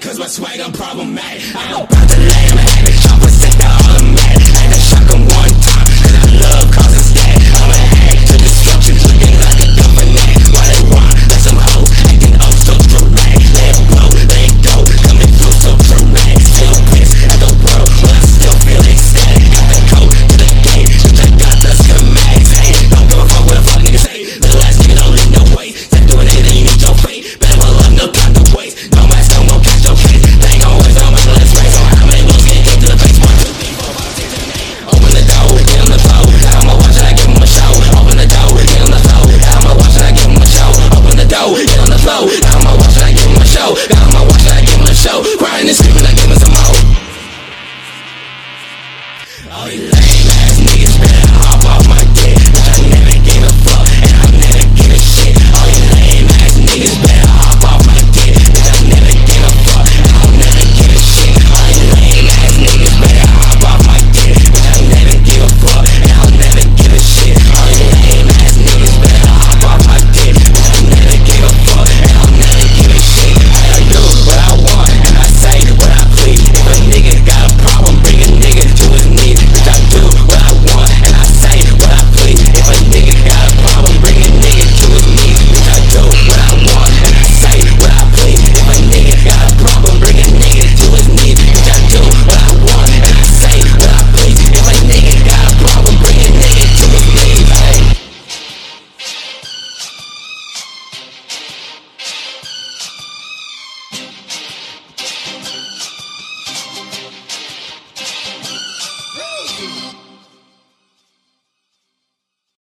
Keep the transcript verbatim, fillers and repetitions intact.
cause my swag I'm problematic. I'm about to lay him, and the chopper set the automatic. And I shock him one time, cause I love causing stat. I'm a hack to destruction, looking like a government. Why they want, like some hoe, acting oh so dramatic. Let it blow, let it go, coming through so dramatic. Still pissed at the world, but I still feel ecstatic. Got the code to the game, cause I got the schematics. Hey, don't give a fuck what the fuck niggas say. Little ass nigga don't leave no weight. Stop doing anything, you need your fate. Better well up, no got the waste. No mask, no more catch your case. They ain't gon' waste all my let's race. So how many moves get kicked to the face? One, two, three, four, five, six, seven, eight. Open the door, get on the floor. I'ma watch it, I give him a show. Open the door, get on the floor. I'ma watch it, I give him a show. Open the door, get on the floor. I'ma watch it, I give him a show. I'ma watch it, I give him a show. Crying and screaming, I give him some more. Oh, he